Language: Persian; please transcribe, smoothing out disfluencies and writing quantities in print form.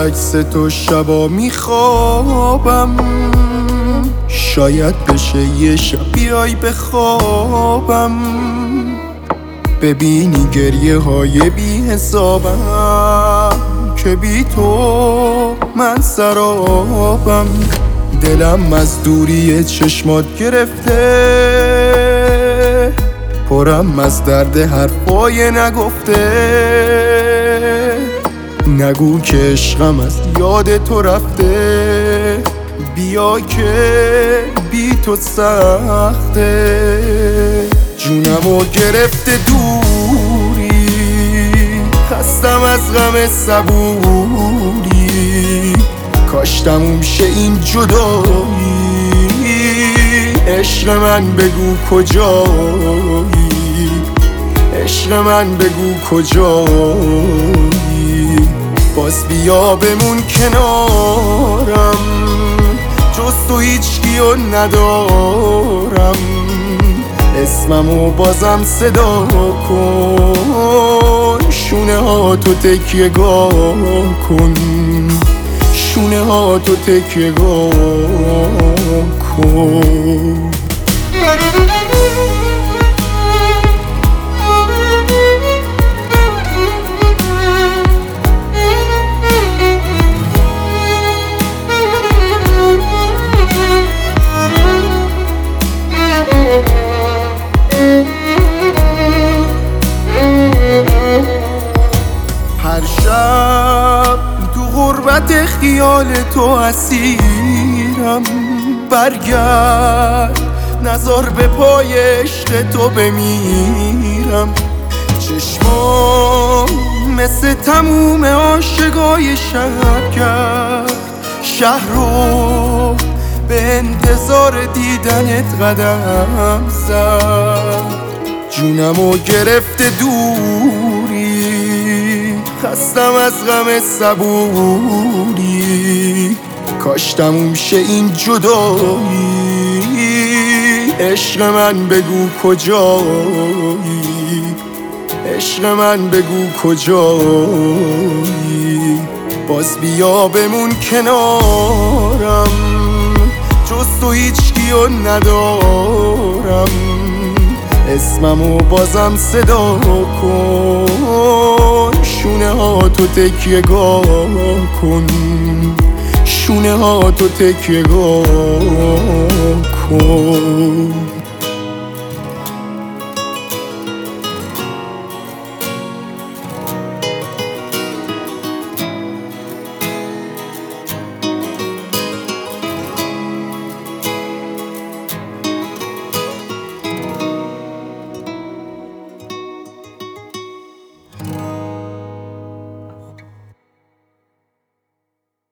عکس تو شبا میخوابم، شاید بشه یه شب بیای بخوابم، ببینی گریه های بی حسابم که بی تو من سرابم. دلم از دوری چشمات گرفته، پرم از درد حرفای نگفته. نگو که عشقم از یاد تو رفته، بیا که بی تو سخته. جونمو گرفته دوری، خستم از غم صبوری، کاش تموم شه این جدایی. عشق من بگو کجایی، عشق من بگو کجایی. باز بیا بمون کنارم، جز تو هیچکیو ندارم. اسممو بازم صدا کن، شونه ها تو تکیه گاه کن، شونه ها تو تکیه گاه کن. هر شب تو غربت خیال تو اسیرم، برگرد نزار به پای عشق تو بمیرم. چشمام مثل تموم عاشقای شهر کرد، شهر رو به انتظار دیدنت قدم زد. جونمو گرفته دوری، خستم از غم صبوری، کاش تموم شه این جدایی. عشق من بگو کجایی، عشق من بگو کجایی. باز بیا بمون کنارم، جز تو هیچکیو ندارم. اسممو بازم صدا کن، شونه ها تو تکیه گاه کن، شونه ها تو تکیه گاه کن.